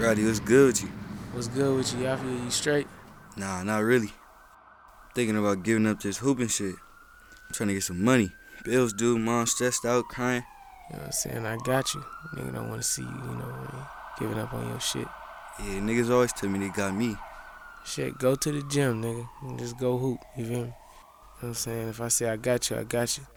Roddy, what's good with you? What's good with you? I feel you straight? Nah, not really. Thinking about giving up this hooping shit. I'm trying to get some money. Bills due, mom stressed out, crying. You know what I'm saying? I got you. Nigga don't want to see you, giving up on your shit. Yeah, niggas always tell me they got me. Shit, go to the gym, nigga, and just go hoop, you feel me? You know what I'm saying? If I say I got you, I got you.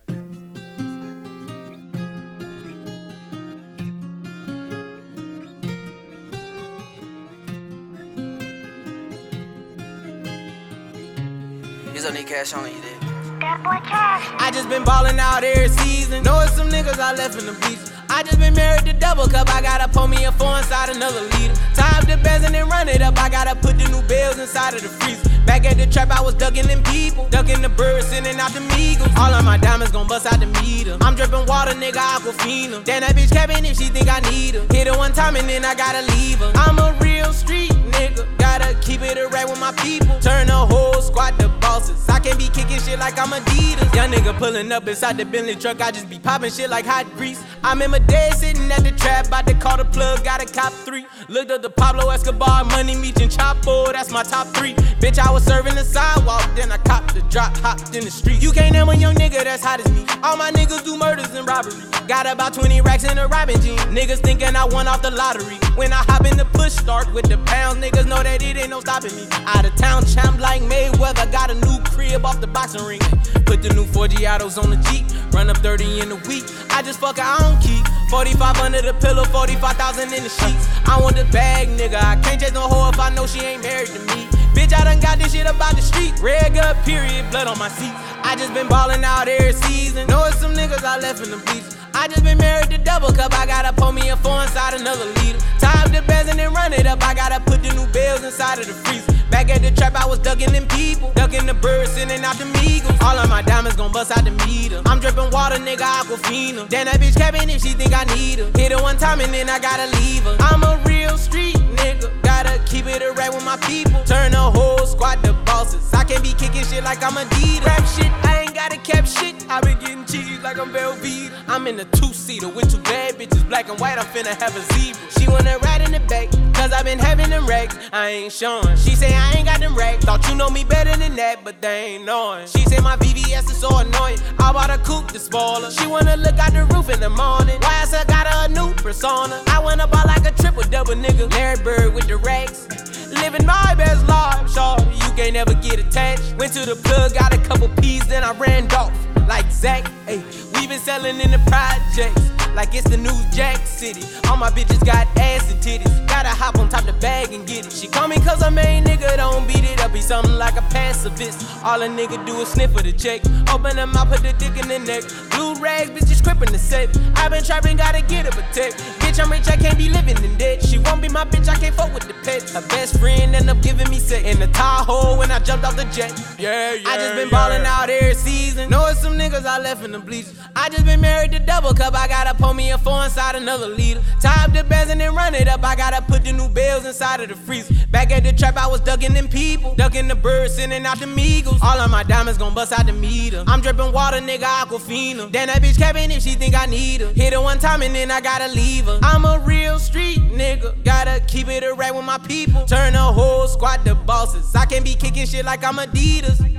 Here's on need cash on you, there. That boy cash. I just been ballin' out every season. Knowing some niggas I left in the beach. I just been married to double cup. I gotta pour me a 4 inside another liter. Tie up the bands and then run it up. I gotta put the new bills inside of the freezer. Back at the trap, I was ducking them people. Ducking the birds, sending out the Migos. All of my diamonds gon' bust out the meter. I'm drippin' water, nigga, Aquafina. Damn, that bitch capping if she think I need her. Hit her one time and then I gotta leave her. I'm a real street nigga. Gotta keep it a right with my people. Turn the whole squad to bosses. I can't be kicking shit like I'm Adidas. Young nigga pulling up inside the Bentley truck. I just be popping shit like hot grease. I'm in my day sitting at the trap. About to call the plug, got a cop 3. Looked up the Pablo Escobar, Money Meech and Chapo. That's my top 3. Bitch, I was serving the sidewalk. Then I copped the drop, hopped in the street. You can't name a young nigga that's hot as me. All my niggas do murders and robbery. Got about 20 racks in a robbing jean. Niggas thinking I won off the lottery. When I hop in the push start with the pounds, niggas know that it ain't no stopping me. Out of town champ like Mayweather. Got a new crib off the boxing ring. Put the new 4 Giottos on the Jeep. Run up 30 in a week. I just fuck it, I don't keep. 45 under the pillow, 45,000 in the sheets. I want the bag, nigga. I can't chase no hoe if I know she ain't married to me. Bitch, I done got this shit about the street. Red gut, period, blood on my seat. I just been ballin' out every season. Know it's some niggas I left in the beach. I just been married to double cup. I gotta pour me a 4 inside another liter. Tie up the bands and then run it up. I gotta put the new bills inside of the freezer. Back at the trap, I was ducking them people. Ducking the birds, sending out the Migos. All of my diamonds gon' bust out the meter. I'm drippin' water, nigga, Aquafina. Damn, that bitch capping if she think I need her. Hit her one time and then I gotta leave her. I'm a real street nigga. Gotta keep it a right with my people. Turn the whole squad to bosses. I can't be kicking shit like I'm Adidas. Rap shit, I ain't gotta cap shit. I been getting cheese like I'm Velveeta. I'm in a 2-seater with 2 bad bitches, black and white. I'm finna have a zebra. She wanna ride in the back, cause I been having them racks. I ain't showing. She say I ain't got them racks. Thought you know me better than that, but they ain't knowing. She say my VVS is so annoying. I bought a coupe to spoil her. She wanna look out the roof in the morning. Why I said got her a new persona. I went about like a triple double nigga. Larry Bird with the racks. Living my best life, shorty, you can't never get attached. Went to the plug, got a couple P's, then I ran off like Zach. Hey, we been selling in the projects like it's the new Jack City. All my bitches got ass and titties. Gotta hop on top the bag and get it. She call me cause her main nigga don't beat it up. He something like a pacifist. All a nigga do is sniff for the check. Open them out, put the dick in the neck. Blue rags, bitch, just crippin' the set. I been trapping, gotta get a protect. Bitch, I'm rich, I can't be living in debt. She won't be my bitch, I can't fuck with the pets. Her best friend end up giving me set in the Tahoe when I jumped off the jet. I just been ballin' out every season. Know it's some niggas I left in the bleachers. I just been married to double cup. I gotta pour me a 4 inside another liter. Tie up the bands and then run it up. I gotta put the new bills inside of the freezer. Back at the trap, I was ducking them people. Ducking the birds, sending out the Migos. All of my diamonds gon' bust out the meter. I'm drippin' water, nigga, Aquafina. Damn, that bitch capping if she think I need her. Hit her one time and then I gotta leave her. I'm a real street nigga. Gotta keep it a right with my people. Turn the whole squad to bosses. I can't be kicking shit like I'm Adidas.